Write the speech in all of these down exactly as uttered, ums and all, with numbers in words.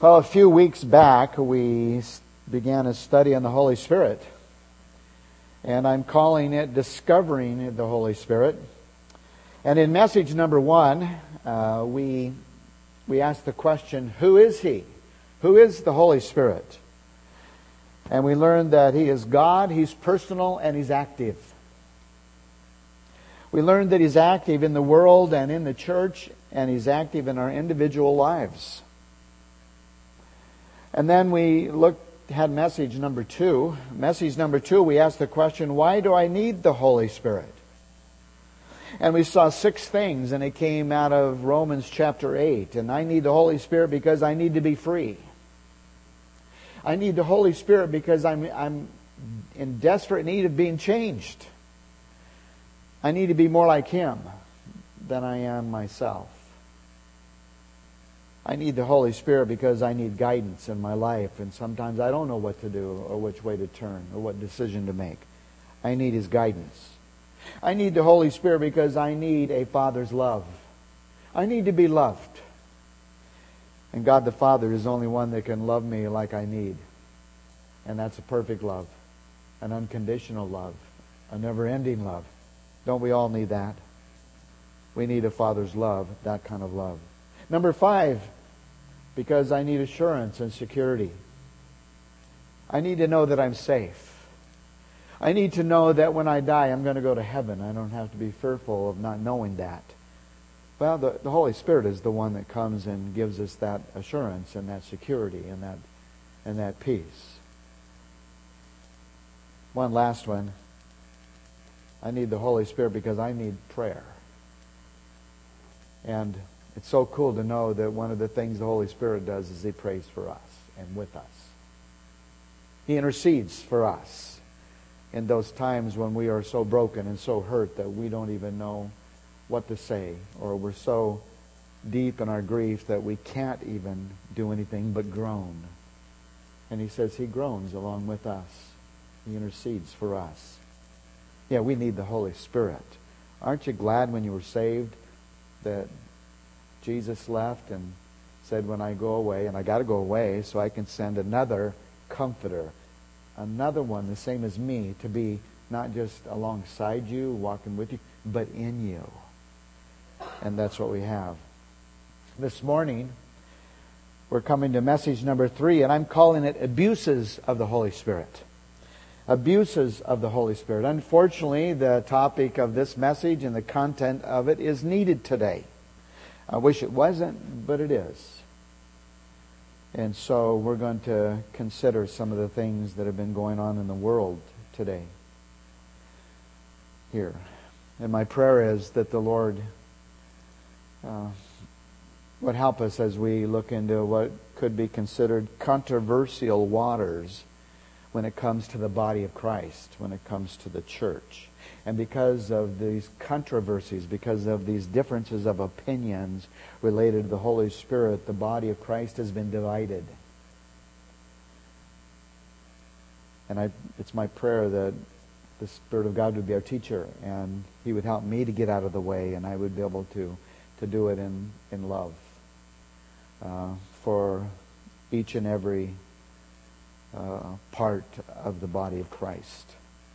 Well, a few weeks back, we began a study on the Holy Spirit. And I'm calling it Discovering the Holy Spirit. And in message number one, uh, we we asked the question, who is He? Who is the Holy Spirit? And we learned that He is God, He's personal, and He's active. We learned that He's active in the world and in the church, and He's active in our individual lives. And then we looked, had message number two. Message number two, we asked the question, why do I need the Holy Spirit? And we saw six things, and it came out of Romans chapter eight. And I need the Holy Spirit because I need to be free. I need the Holy Spirit because I'm, I'm in desperate need of being changed. I need to be more like Him than I am myself. I need the Holy Spirit because I need guidance in my life, and sometimes I don't know what to do or which way to turn or what decision to make. I need His guidance. I need the Holy Spirit because I need a Father's love. I need to be loved. And God the Father is the only one that can love me like I need. And that's a perfect love, an unconditional love, a never-ending love. Don't we all need that? We need a Father's love, that kind of love. Number five, because I need assurance and security. I need to know that I'm safe. I need to know that when I die, I'm going to go to heaven. I don't have to be fearful of not knowing that. Well, the, the Holy Spirit is the one that comes and gives us that assurance and that security and that and that peace. One last one. I need the Holy Spirit because I need prayer. And it's so cool to know that one of the things the Holy Spirit does is He prays for us and with us. He intercedes for us in those times when we are so broken and so hurt that we don't even know what to say, or we're so deep in our grief that we can't even do anything but groan. And He says He groans along with us. He intercedes for us. Yeah, we need the Holy Spirit. Aren't you glad when you were saved that Jesus left and said, when I go away, and I got to go away so I can send another comforter, another one the same as me, to be not just alongside you, walking with you, but in you. And that's what we have. This morning, we're coming to message number three, and I'm calling it Abuses of the Holy Spirit. Abuses of the Holy Spirit. Unfortunately, the topic of this message and the content of it is needed today. I wish it wasn't, but it is. And so we're going to consider some of the things that have been going on in the world today. Here. And my prayer is that the Lord uh, would help us as we look into what could be considered controversial waters when it comes to the body of Christ, when it comes to the church. And because of these controversies, because of these differences of opinions related to the Holy Spirit, the body of Christ has been divided. And I, it's my prayer that the Spirit of God would be our teacher, and He would help me to get out of the way, and I would be able to, to do it in, in love uh, for each and every uh, part of the body of Christ.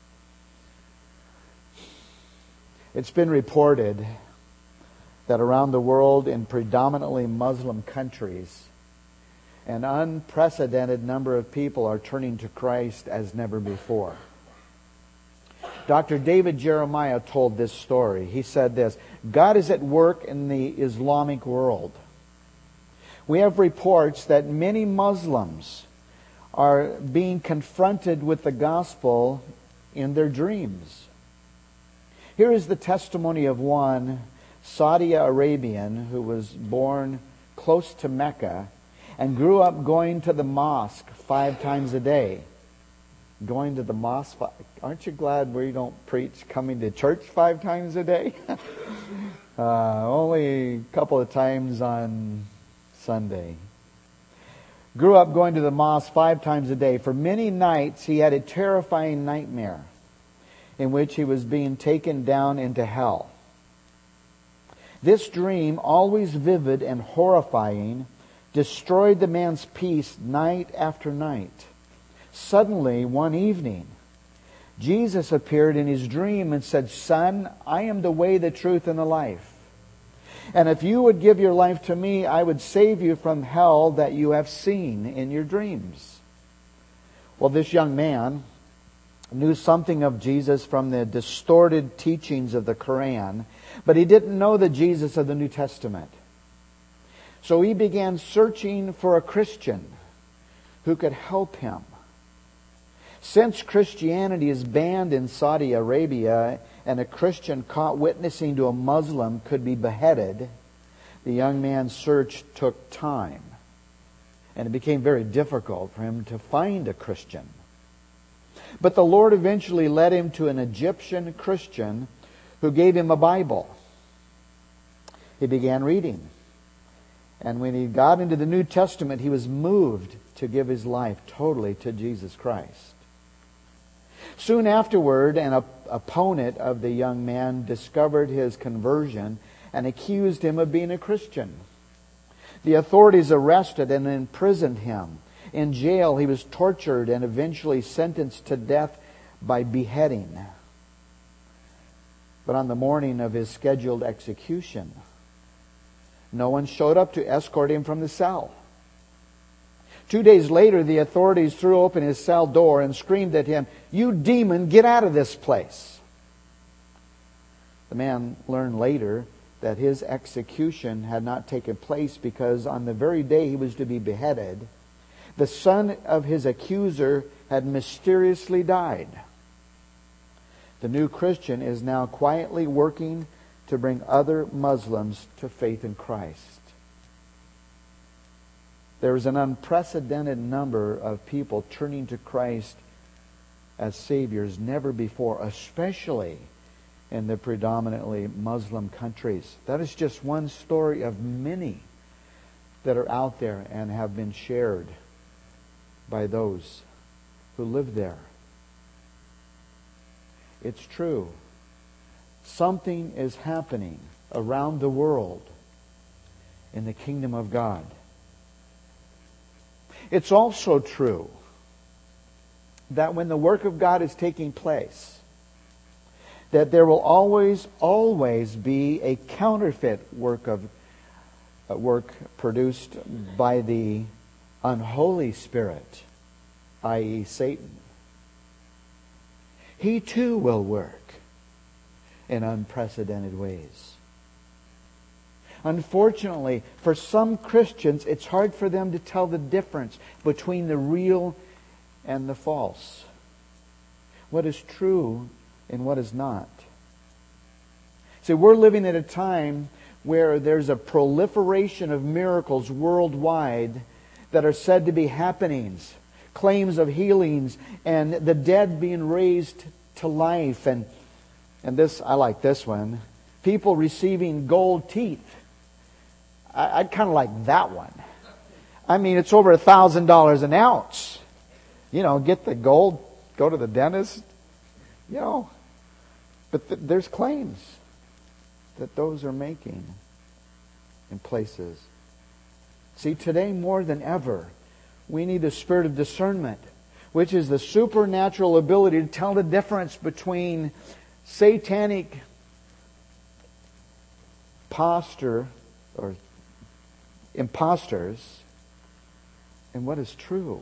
It's been reported that around the world in predominantly Muslim countries, an unprecedented number of people are turning to Christ as never before. Doctor David Jeremiah told this story. He said this, God is at work in the Islamic world. We have reports that many Muslims are being confronted with the gospel in their dreams. Here is the testimony of one Saudi Arabian who was born close to Mecca and grew up going to the mosque five times a day. Going to the mosque, aren't you glad we don't preach coming to church five times a day? uh, only a couple of times on Sunday. Grew up going to the mosque five times a day. For many nights he had a terrifying nightmare in which he was being taken down into hell. This dream, always vivid and horrifying, destroyed the man's peace night after night. Suddenly, one evening, Jesus appeared in his dream and said, "Son, I am the way, the truth, and the life. And if you would give your life to me, I would save you from hell that you have seen in your dreams." Well, this young man knew something of Jesus from the distorted teachings of the Quran, but he didn't know the Jesus of the New Testament. So he began searching for a Christian who could help him. Since Christianity is banned in Saudi Arabia and a Christian caught witnessing to a Muslim could be beheaded, the young man's search took time. And it became very difficult for him to find a Christian. But the Lord eventually led him to an Egyptian Christian who gave him a Bible. He began reading. And when he got into the New Testament, he was moved to give his life totally to Jesus Christ. Soon afterward, an op- opponent of the young man discovered his conversion and accused him of being a Christian. The authorities arrested and imprisoned him. In jail, he was tortured and eventually sentenced to death by beheading. But on the morning of his scheduled execution, no one showed up to escort him from the cell. Two days later, the authorities threw open his cell door and screamed at him, "You demon, get out of this place!" The man learned later that his execution had not taken place because on the very day he was to be beheaded, the son of his accuser had mysteriously died. The new Christian is now quietly working to bring other Muslims to faith in Christ. There is an unprecedented number of people turning to Christ as saviors never before, especially in the predominantly Muslim countries. That is just one story of many that are out there and have been shared by those who live there. It's true. Something is happening around the world in the kingdom of God. It's also true that when the work of God is taking place, that there will always, always be a counterfeit work of uh, work produced by the unholy spirit, that is. Satan. He too will work in unprecedented ways. Unfortunately, for some Christians, it's hard for them to tell the difference between the real and the false. What is true and what is not. See, we're living at a time where there's a proliferation of miracles worldwide that are said to be happenings, claims of healings, and the dead being raised to life. And, and this, I like this one, people receiving gold teeth. I, I'd kind of like that one. I mean, it's over a thousand dollars an ounce. You know, get the gold, go to the dentist, you know. But th- there's claims that those are making in places. See, today more than ever, we need the spirit of discernment, which is the supernatural ability to tell the difference between satanic posture or imposters and what is true.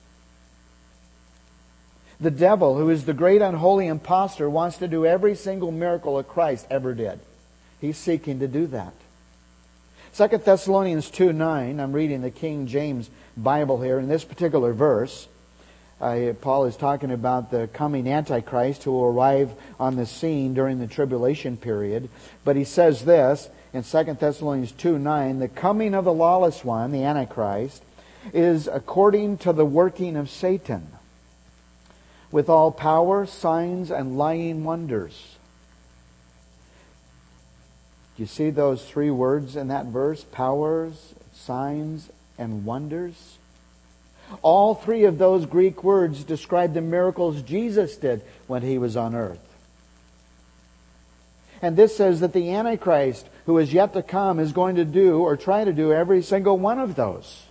The devil, who is the great unholy impostor, wants to do every single miracle that Christ ever did. He's seeking to do that. Second Thessalonians two nine, I'm reading the King James Bible here. In this particular verse, uh, Paul is talking about the coming Antichrist who will arrive on the scene during the tribulation period. But he says this in Second Thessalonians two nine, the coming of the lawless one, the Antichrist, is according to the working of Satan, with all power, signs, and lying wonders. Do you see those three words in that verse? Powers, signs, and wonders. All three of those Greek words describe the miracles Jesus did when He was on earth. And this says that the Antichrist, who is yet to come, is going to do or try to do every single one of those.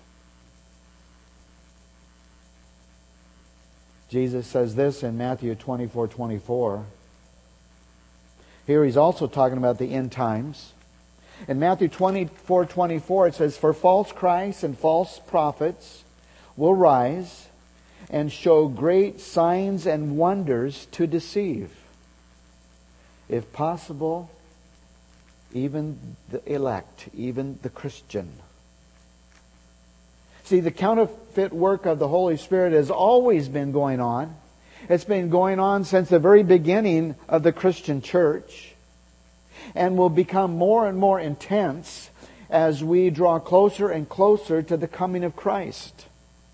Jesus says this in Matthew twenty-four twenty-four. Here he's also talking about the end times. In Matthew twenty-four twenty-four it says, "For false Christs and false prophets will rise and show great signs and wonders to deceive, if possible, even the elect, even the Christian." See, the counterfeit work of the Holy Spirit has always been going on. It's been going on since the very beginning of the Christian church, and will become more and more intense as we draw closer and closer to the coming of Christ.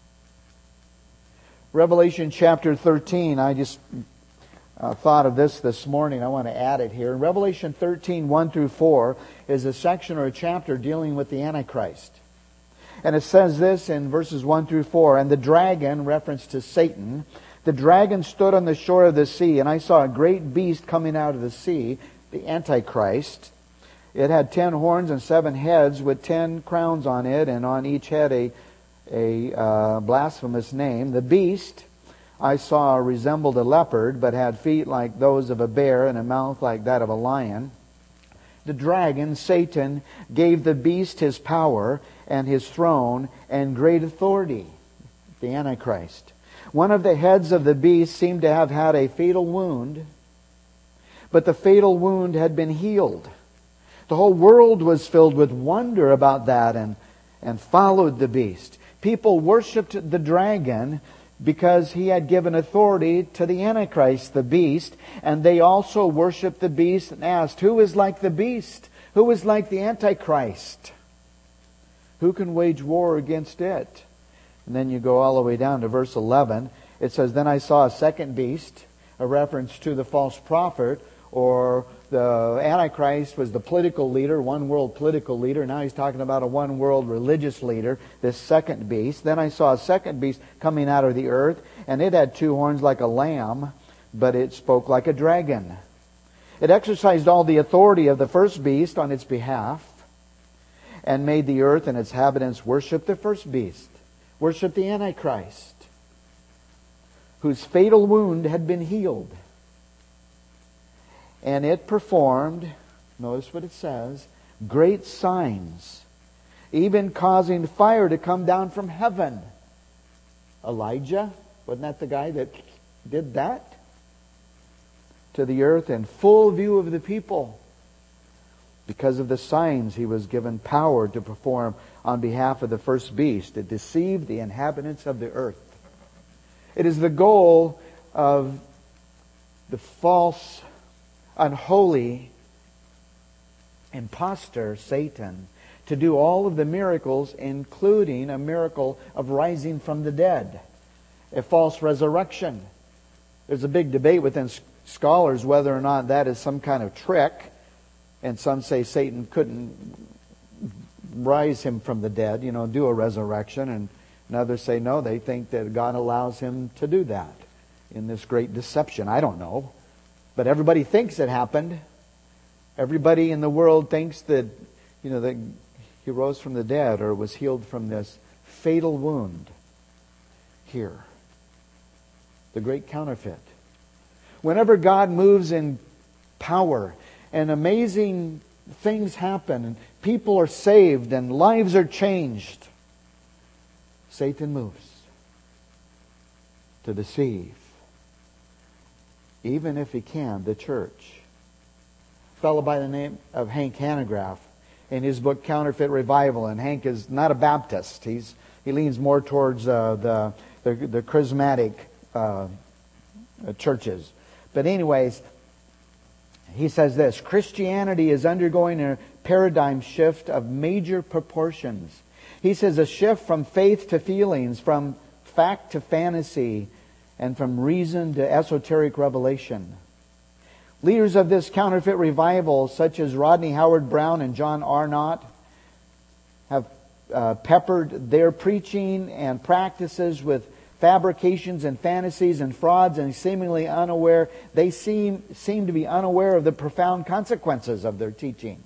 Revelation chapter thirteen, I just uh, thought of this this morning. I want to add it here. Revelation thirteen, one through four is a section or a chapter dealing with the Antichrist. And it says this in verses one through four, "And the dragon," reference to Satan, "the dragon stood on the shore of the sea, and I saw a great beast coming out of the sea, the Antichrist. It had ten horns and seven heads, with ten crowns on it, and on each head a, a uh, blasphemous name. The beast I saw resembled a leopard, but had feet like those of a bear, and a mouth like that of a lion. The dragon, Satan, gave the beast his power and his throne and great authority," the Antichrist. "One of the heads of the beast seemed to have had a fatal wound, but the fatal wound had been healed." The whole world was filled with wonder about that and, and followed the beast. People worshipped the dragon because he had given authority to the Antichrist, the beast, and they also worshipped the beast and asked, "Who is like the beast? Who is like the Antichrist? Who can wage war against it?" And then you go all the way down to verse eleven. It says, "Then I saw a second beast," a reference to the false prophet, or the Antichrist was the political leader, one world political leader. Now he's talking about a one world religious leader, this second beast. "Then I saw a second beast coming out of the earth, and it had two horns like a lamb, but it spoke like a dragon. It exercised all the authority of the first beast on its behalf, and made the earth and its inhabitants worship the first beast," worship the Antichrist, "whose fatal wound had been healed. And it performed," notice what it says, "great signs, even causing fire to come down from heaven." Elijah, wasn't that the guy that did that? "To the earth in full view of the people. Because of the signs he was given power to perform on behalf of the first beast. It deceived the inhabitants of the earth." It is the goal of the false, unholy imposter, Satan, to do all of the miracles, including a miracle of rising from the dead, a false resurrection. There's a big debate within scholars whether or not that is some kind of trick. And some say Satan couldn't rise him from the dead, you know, do a resurrection. And, and others say no, they think that God allows him to do that in this great deception. I don't know. But everybody thinks it happened. Everybody in the world thinks that, you know, that he rose from the dead or was healed from this fatal wound here. The great counterfeit. Whenever God moves in power and amazing things happen and people are saved and lives are changed, Satan moves to deceive, even if he can, the church. A fellow by the name of Hank Hanegraaff, in his book Counterfeit Revival, and Hank is not a Baptist. He's he leans more towards uh, the, the the charismatic uh, churches. But anyways, he says this: Christianity is undergoing a paradigm shift of major proportions. He says a shift from faith to feelings, from fact to fantasy, and from reason to esoteric revelation. Leaders of this counterfeit revival, such as Rodney Howard-Browne and John Arnott, have uh, peppered their preaching and practices with fabrications and fantasies and frauds and seemingly unaware, they seem, seem to be unaware of the profound consequences of their teaching.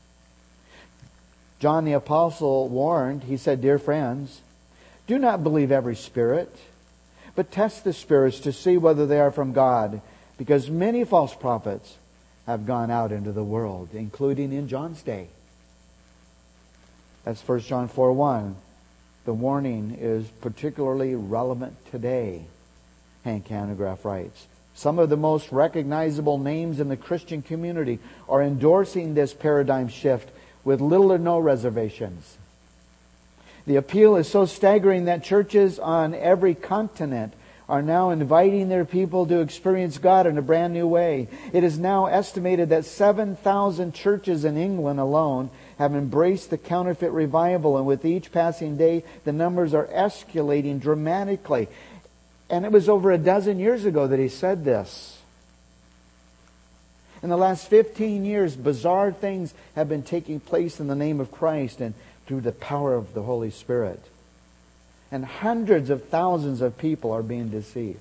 John the Apostle warned, he said, "Dear friends, do not believe every spirit, but test the spirits to see whether they are from God, because many false prophets have gone out into the world," including in John's day. That's First John four one. The warning is particularly relevant today, Hank Hanegraaff writes. Some of the most recognizable names in the Christian community are endorsing this paradigm shift with little or no reservations. The appeal is so staggering that churches on every continent are now inviting their people to experience God in a brand new way. It is now estimated that seven thousand churches in England alone have embraced the counterfeit revival, and with each passing day, the numbers are escalating dramatically. And it was over a dozen years ago that he said this. In the last fifteen years, bizarre things have been taking place in the name of Christ and through the power of the Holy Spirit. And hundreds of thousands of people are being deceived.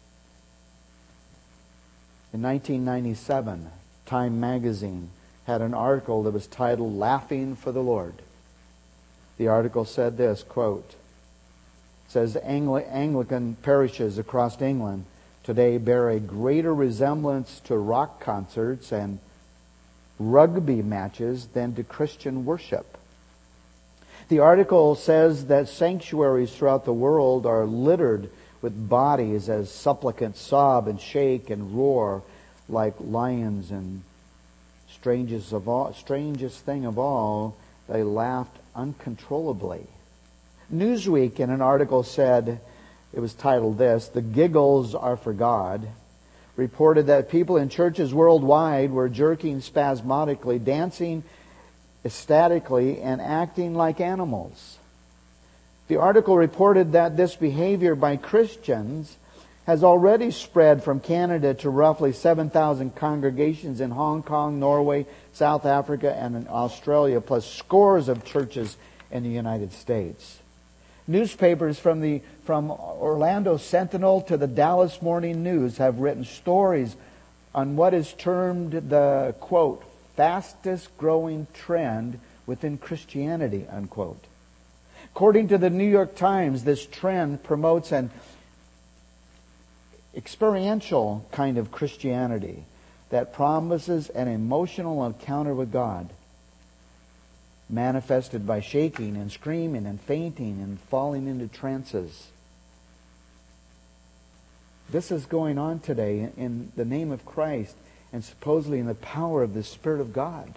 In nineteen ninety-seven, Time magazine had an article that was titled "Laughing for the Lord." The article said this, quote, says Angli- Anglican parishes across England today bear a greater resemblance to rock concerts and rugby matches than to Christian worship. The article says that sanctuaries throughout the world are littered with bodies as supplicants sob and shake and roar like lions, and strangest of all, strangest thing of all, they laughed uncontrollably. Newsweek in an article said, it was titled this, "The Giggles Are for God," reported that people in churches worldwide were jerking spasmodically, dancing ecstatically, and acting like animals. The article reported that this behavior by Christians has already spread from Canada to roughly seven thousand congregations in Hong Kong, Norway, South Africa, and in Australia, plus scores of churches in the United States. Newspapers from the from Orlando Sentinel to the Dallas Morning News have written stories on what is termed the, quote, fastest growing trend within Christianity, unquote. According to the New York Times, this trend promotes an experiential kind of Christianity that promises an emotional encounter with God, manifested by shaking and screaming and fainting and falling into trances. This is going on today in the name of Christ and supposedly in the power of the Spirit of God.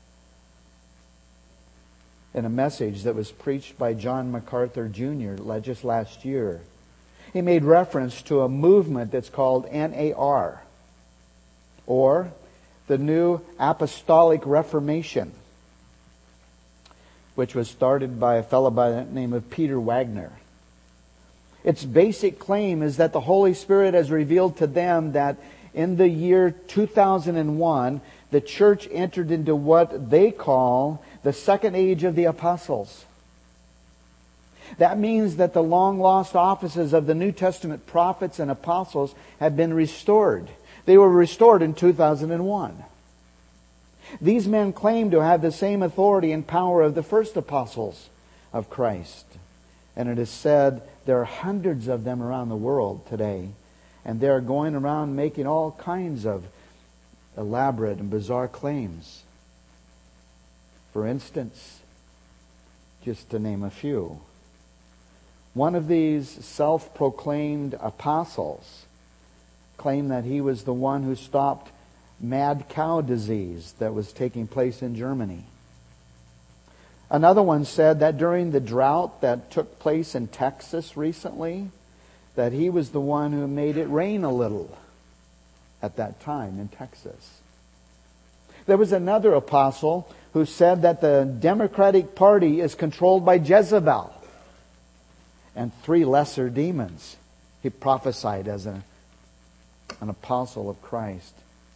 In a message that was preached by John MacArthur Junior just last year, he made reference to a movement that's called N A R, or the New Apostolic Reformation, which was started by a fellow by the name of Peter Wagner. Its basic claim is that the Holy Spirit has revealed to them that in the year two thousand one, the church entered into what they call the second age of the apostles. That means that the long-lost offices of the New Testament prophets and apostles have been restored. They were restored in two thousand one. These men claim to have the same authority and power of the first apostles of Christ. And it is said there are hundreds of them around the world today. And they're going around making all kinds of elaborate and bizarre claims. For instance, just to name a few, one of these self-proclaimed apostles claimed that he was the one who stopped mad cow disease that was taking place in Germany. Another one said that during the drought that took place in Texas recently, that he was the one who made it rain a little at that time in Texas. There was another apostle who said that the Democratic Party is controlled by Jezebel and three lesser demons. He prophesied as a, an apostle of Christ.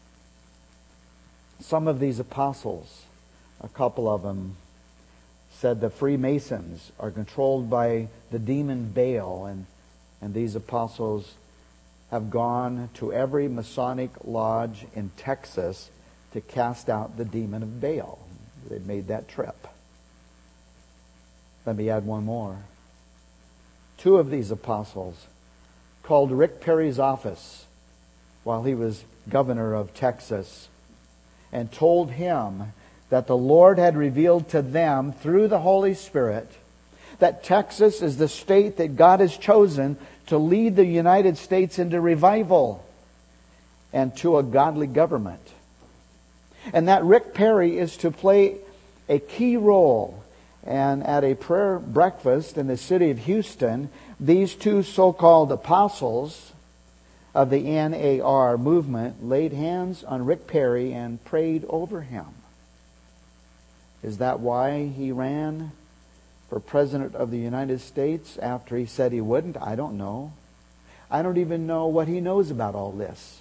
Some of these apostles, a couple of them, said the Freemasons are controlled by the demon Baal, and And these apostles have gone to every Masonic lodge in Texas to cast out the demon of Baal. They've made that trip. Let me add one more. Two of these apostles called Rick Perry's office while he was governor of Texas and told him that the Lord had revealed to them through the Holy Spirit that Texas is the state that God has chosen to lead the United States into revival and to a godly government. And that Rick Perry is to play a key role. And at a prayer breakfast in the city of Houston, these two so-called apostles of the N A R movement laid hands on Rick Perry and prayed over him. Is that why he ran for President of the United States after he said he wouldn't? I don't know. I don't even know what he knows about all this.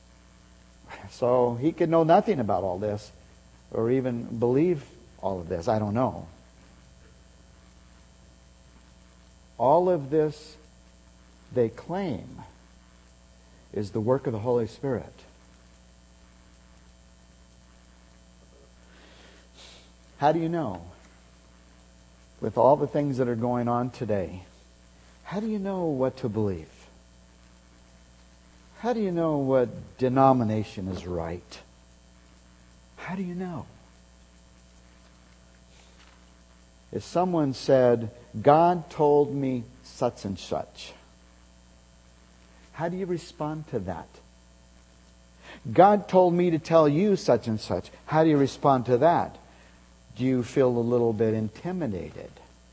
So he could know nothing about all this or even believe all of this. I don't know. All of this, they claim, is the work of the Holy Spirit. How do you know? With all the things that are going on today, how do you know what to believe? How do you know what denomination is right? How do you know? If someone said, God told me such and such, how do you respond to that? God told me to tell you such and such. How do you respond to that? Do you feel a little bit intimidated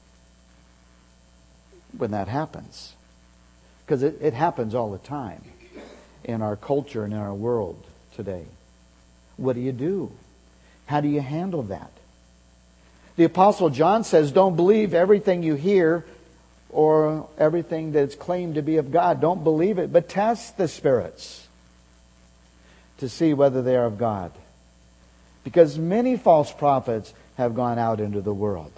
when that happens? Because it, it happens all the time in our culture and in our world today. What do you do? How do you handle that? The Apostle John says, don't believe everything you hear or everything that's claimed to be of God. Don't believe it, but test the spirits to see whether they are of God. Because many false prophets have gone out into the world.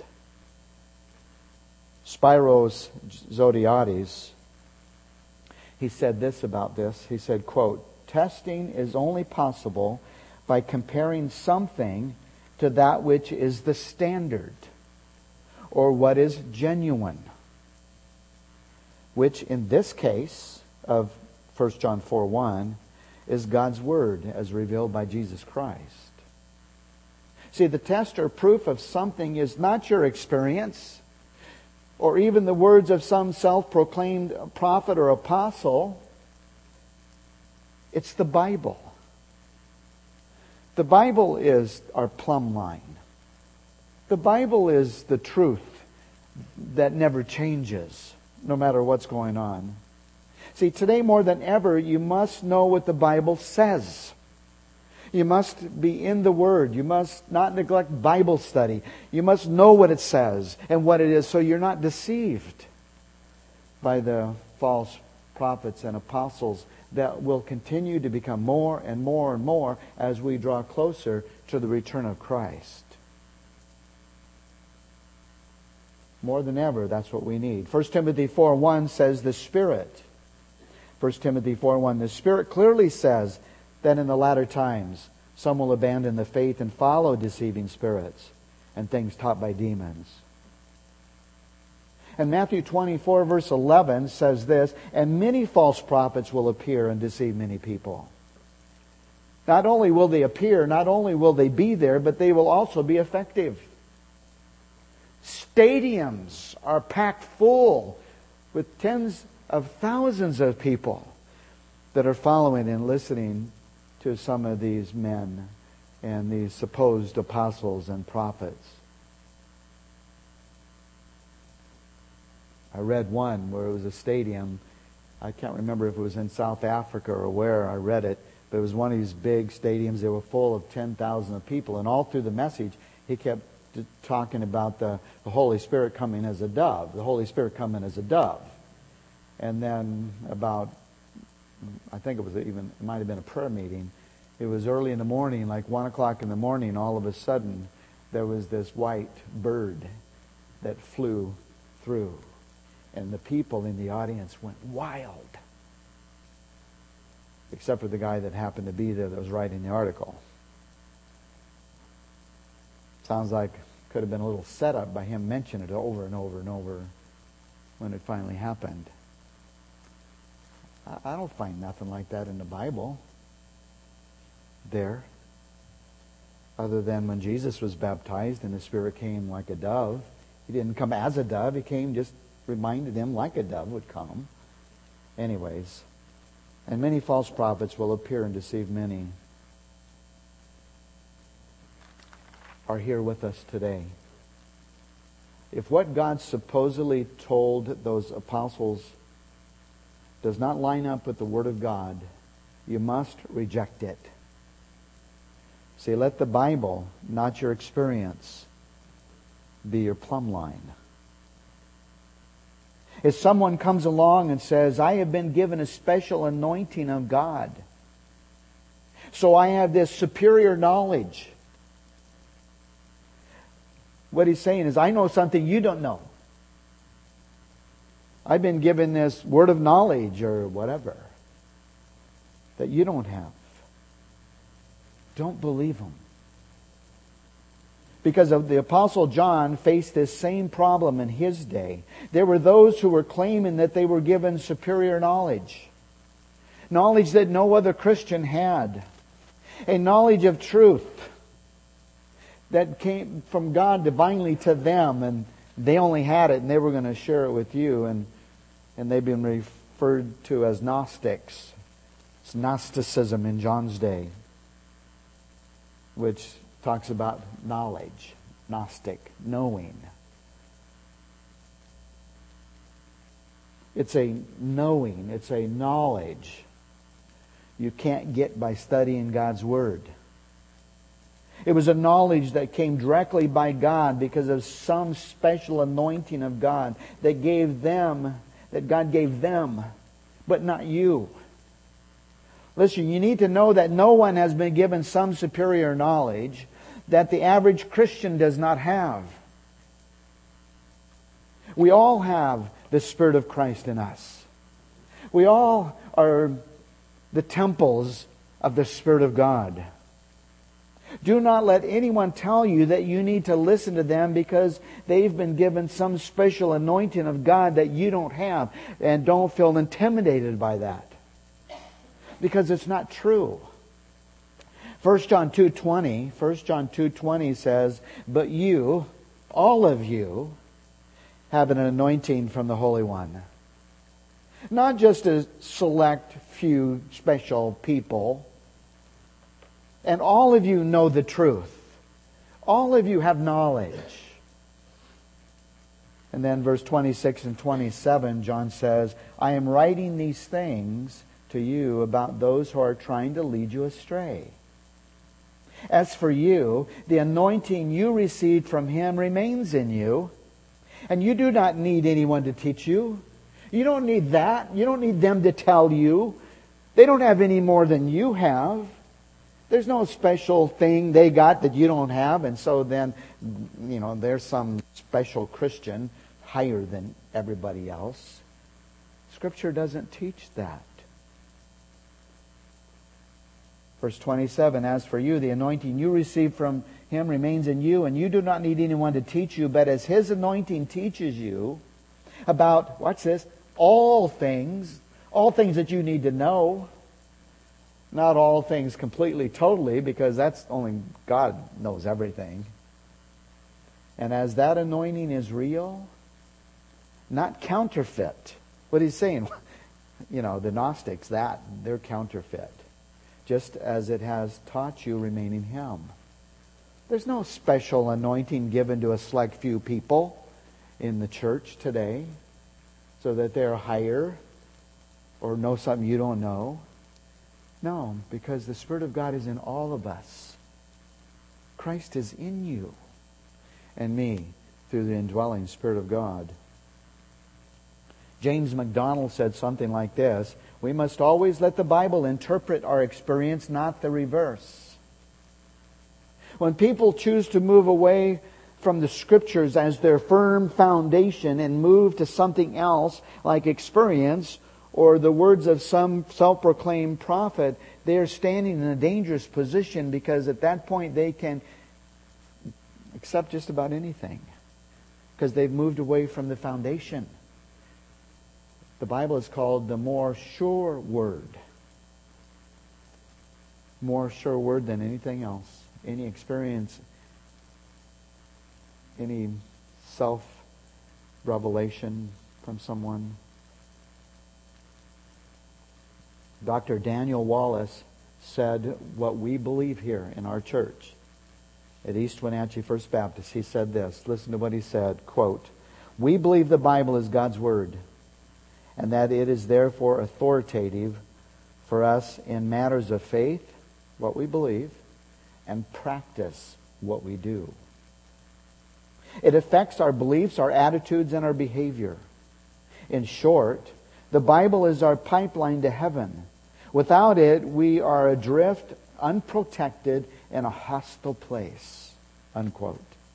Spiros Zodhiates, he said this about this. He said, quote, testing is only possible by comparing something to that which is the standard, or what is genuine, which in this case of First John four one is God's Word as revealed by Jesus Christ. See, the test or proof of something is not your experience or even the words of some self-proclaimed prophet or apostle. It's the Bible. The Bible is our plumb line. The Bible is the truth that never changes, no matter what's going on. See, today more than ever, you must know what the Bible says. You must be in the Word. You must not neglect Bible study. You must know what it says and what it is so you're not deceived by the false prophets and apostles that will continue to become more and more and more as we draw closer to the return of Christ. More than ever, that's what we need. First Timothy four one says the Spirit. First Timothy four one, the Spirit clearly says that in the latter times some will abandon the faith and follow deceiving spirits and things taught by demons. And Matthew twenty-four verse eleven says this, and many false prophets will appear and deceive many people. Not only will they appear, not only will they be there, but they will also be effective. Stadiums are packed full with tens of thousands of people that are following and listening to some of these men and these supposed apostles and prophets. I read one where it was a stadium. I can't remember if it was in South Africa or where I read it, but it was one of these big stadiums. They were full of ten thousand people. And all through the message, he kept talking about the, the Holy Spirit coming as a dove. The Holy Spirit coming as a dove. And then about, I think it was even, it might have been a prayer meeting. It was early in the morning, like one o'clock in the morning, all of a sudden, there was this white bird that flew through. And the people in the audience went wild. Except for the guy that happened to be there that was writing the article. Sounds like could have been a little setup by him mentioning it over and over and over when it finally happened. I don't find nothing like that in the Bible there. Other than when Jesus was baptized and the Spirit came like a dove. He didn't come as a dove. He came, just reminded him like a dove would come. Anyways. And many false prophets will appear and deceive many. Are here with us today. If what God supposedly told those apostles does not line up with the Word of God, you must reject it. See, let the Bible, not your experience, be your plumb line. If someone comes along and says, I have been given a special anointing of God, so I have this superior knowledge. What he's saying is, I know something you don't know. I've been given this word of knowledge or whatever that you don't have. Don't believe him. Because of the Apostle John faced this same problem in his day. There were those who were claiming that they were given superior knowledge. Knowledge that no other Christian had. A knowledge of truth that came from God divinely to them, and they only had it and they were going to share it with you, and and they've been referred to as Gnostics. It's Gnosticism in John's day, which talks about knowledge, Gnostic, knowing. It's a knowing, it's a knowledge you can't get by studying God's Word. It was a knowledge that came directly by God because of some special anointing of God that gave them, that God gave them, but not you. Listen, you need to know that no one has been given some superior knowledge that the average Christian does not have. We all have the Spirit of Christ in us. We all are the temples of the Spirit of God. Do not let anyone tell you that you need to listen to them because they've been given some special anointing of God that you don't have. And don't feel intimidated by that. Because it's not true. First John two twenty, First John two twenty says, but you, all of you, have an anointing from the Holy One. Not just a select few special people. And all of you know the truth. All of you have knowledge. And then verse twenty-six and twenty-seven, John says, I am writing these things to you about those who are trying to lead you astray. As for you, the anointing you received from Him remains in you, and you do not need anyone to teach you. You don't need that. You don't need them to tell you. They don't have any more than you have. There's no special thing they got that you don't have, and so then, you know, there's some special Christian higher than everybody else. Scripture doesn't teach that. Verse twenty-seven, as for you, the anointing you received from Him remains in you, and you do not need anyone to teach you, but as His anointing teaches you about, watch this, all things, all things that you need to know. Not all things completely, totally, because that's only God knows everything. And as that anointing is real, not counterfeit. What he's saying, you know, the Gnostics, that, they're counterfeit. Just as it has taught you, remain in Him. There's no special anointing given to a select few people in the church today so that they're higher or know something you don't know. No, because the Spirit of God is in all of us. Christ is in you and me through the indwelling Spirit of God. James MacDonald said something like this, we must always let the Bible interpret our experience, not the reverse. When people choose to move away from the Scriptures as their firm foundation and move to something else like experience or the words of some self-proclaimed prophet, they are standing in a dangerous position, because at that point they can accept just about anything, because they've moved away from the foundation. The Bible is called the more sure word. More sure word than anything else. Any experience, any self-revelation from someone. Doctor Daniel Wallace said what we believe here in our church at East Wenatchee First Baptist. He said this. Listen to what he said. Quote, "We believe the Bible is God's Word, and that it is therefore authoritative for us in matters of faith, what we believe, and practice, what we do. It affects our beliefs, our attitudes, and our behavior. In short, the Bible is our pipeline to heaven. Without it, we are adrift, unprotected, in a hostile place." Unquote.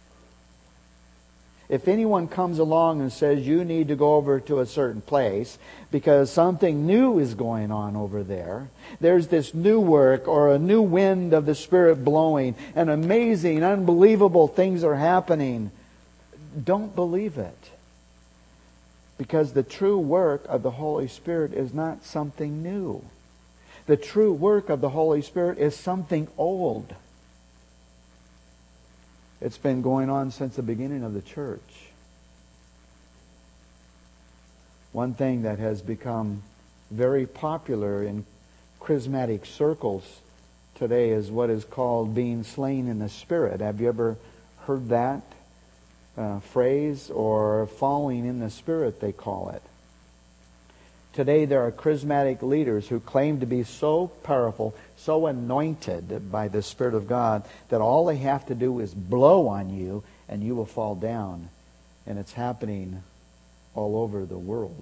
If anyone comes along and says you need to go over to a certain place because something new is going on over there, there's this new work or a new wind of the Spirit blowing, and amazing, unbelievable things are happening, don't believe it. Because the true work of the Holy Spirit is not something new. The true work of the Holy Spirit is something old. It's been going on since the beginning of the church. One thing that has become very popular in charismatic circles today is what is called being slain in the Spirit. Have you ever heard that uh, phrase? Or falling in the Spirit, they call it. Today there are charismatic leaders who claim to be so powerful, so anointed by the Spirit of God, that all they have to do is blow on you and you will fall down. And it's happening all over the world.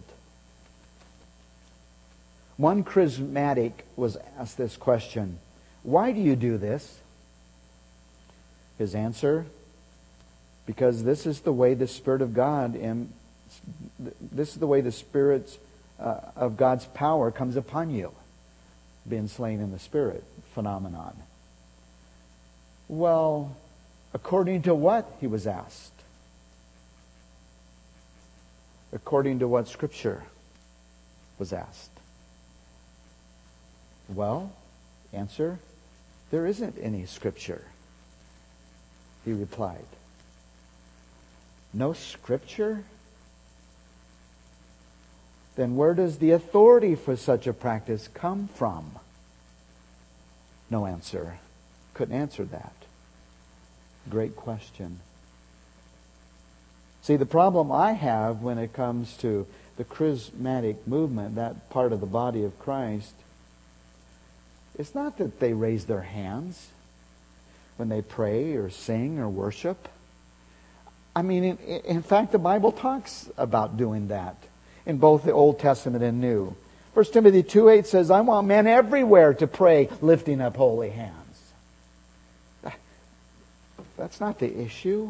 One charismatic was asked this question: "Why do you do this?" His answer: "Because this is the way the Spirit of God, and this is the way the Spirit's Uh, of God's power comes upon you." Being slain in the Spirit phenomenon. Well, according to what? He was asked. According to what Scripture was asked. Well, answer, there isn't any Scripture. He replied. No Scripture? Then where does the authority for such a practice come from? No answer. Couldn't answer that. Great question. See, the problem I have when it comes to the charismatic movement, that part of the body of Christ, it's not that they raise their hands when they pray or sing or worship. I mean, in, in fact, the Bible talks about doing that in both the Old Testament and New. First Timothy two eight says, "I want men everywhere to pray, lifting up holy hands." That's not the issue.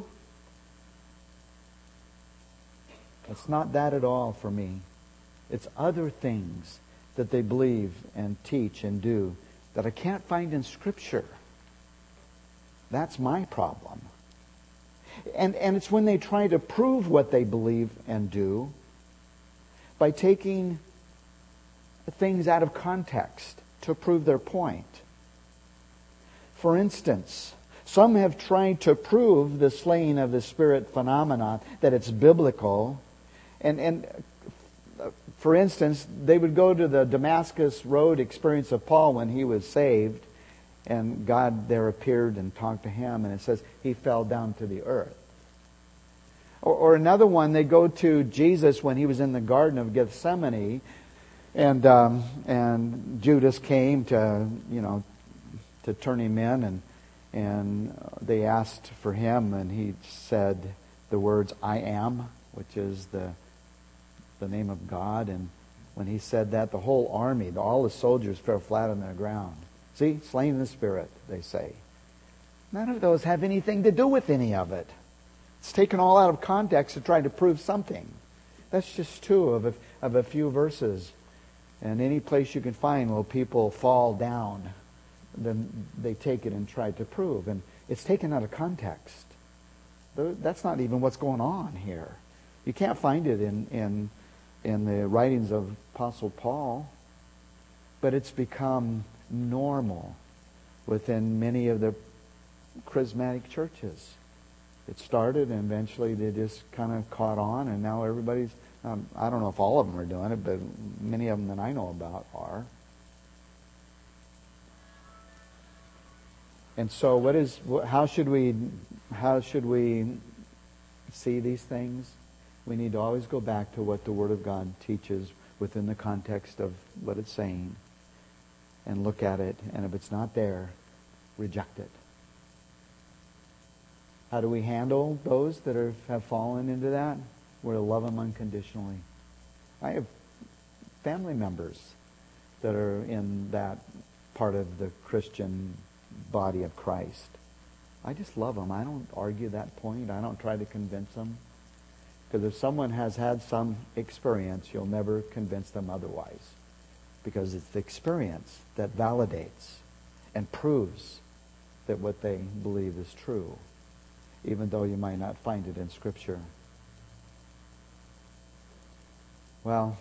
It's not that at all for me. It's other things that they believe and teach and do that I can't find in Scripture. That's my problem. And, and it's when they try to prove what they believe and do by taking things out of context to prove their point. For instance, some have tried to prove the slaying of the Spirit phenomenon, that it's biblical. And, and for instance, they would go to the Damascus Road experience of Paul when he was saved, and God there appeared and talked to him, and it says he fell down to the earth. Or, or another one, they go to Jesus when he was in the Garden of Gethsemane, and um, and Judas came to, you know, to turn him in, and and they asked for him, and he said the words, "I am," which is the the name of God. And when he said that, the whole army, all the soldiers fell flat on the ground. See, slain in the Spirit, they say. None of those have anything to do with any of it. It's taken all out of context to try to prove something. That's just two of a, of a few verses. And any place you can find where people fall down, then they take it and try to prove. And it's taken out of context. That's not even what's going on here. You can't find it in, in, in the writings of Apostle Paul. But it's become normal within many of the charismatic churches. It started and eventually they just kind of caught on, and now everybody's, um, I don't know if all of them are doing it, but many of them that I know about are. And so what is, how should we, how should we see these things? We need to always go back to what the Word of God teaches within the context of what it's saying and look at it, and if it's not there, reject it. How do we handle those that are, have fallen into that? We're to love them unconditionally. I have family members that are in that part of the Christian body of Christ. I just love them. I don't argue that point. I don't try to convince them. Because if someone has had some experience, you'll never convince them otherwise. Because it's the experience that validates and proves that what they believe is true, even though you might not find it in Scripture. Well,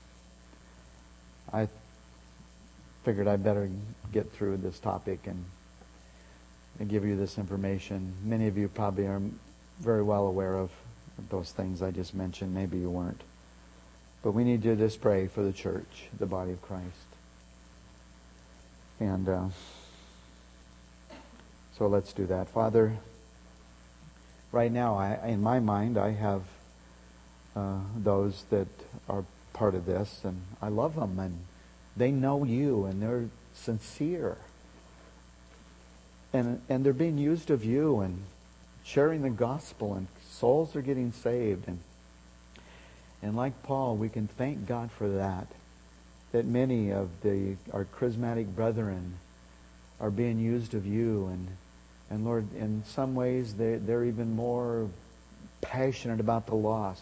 I figured I'd better get through this topic and, and give you this information. Many of you probably are very well aware of those things I just mentioned. Maybe you weren't. But we need to just pray for the church, the body of Christ. And uh, so let's do that. Father, right now, I, in my mind, I have uh, those that are part of this, and I love them, and they know you, and they're sincere. And, and they're being used of you, and sharing the gospel, and souls are getting saved. And And like Paul, we can thank God for that. That many of the our charismatic brethren are being used of you. And, and Lord, in some ways, they're, they're even more passionate about the lost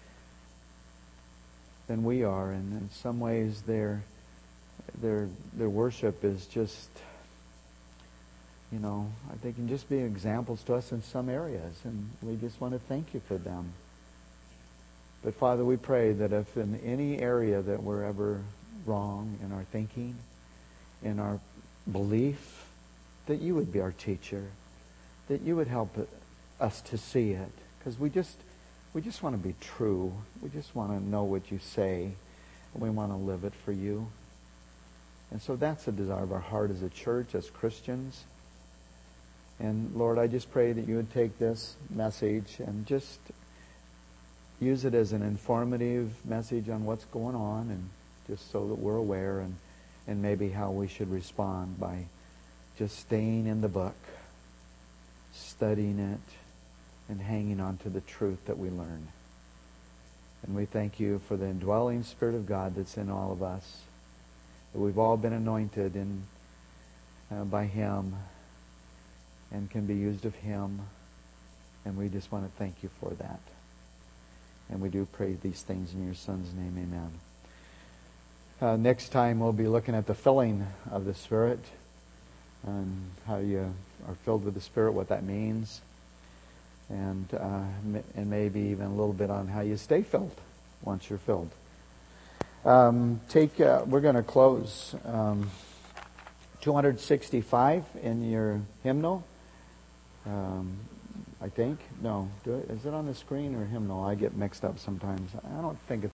than we are. And in some ways, their, their, their worship is just, you know, they can just be examples to us in some areas. And we just want to thank you for them. But Father, we pray that if in any area that we're ever wrong in our thinking, in our belief, that you would be our teacher, that you would help us to see it. Because we just, we just want to be true. We just want to know what you say, and we want to live it for you. And so that's the desire of our heart as a church, as Christians. And Lord, I just pray that you would take this message and just use it as an informative message on what's going on, and just so that we're aware, and, and maybe how we should respond by just staying in the book, studying it, and hanging on to the truth that we learn. And we thank you for the indwelling Spirit of God that's in all of us, that we've all been anointed in, uh, by Him and can be used of Him. And we just want to thank you for that. And we do pray these things in your Son's name. Amen. Uh, next time we'll be looking at the filling of the Spirit and how you are filled with the Spirit, what that means, and uh, and maybe even a little bit on how you stay filled once you're filled. Um, take. Uh, we're going to close um, two sixty-five in your hymnal. Um, I think. No. Do it. Is it on the screen or hymnal? I get mixed up sometimes. I don't think it's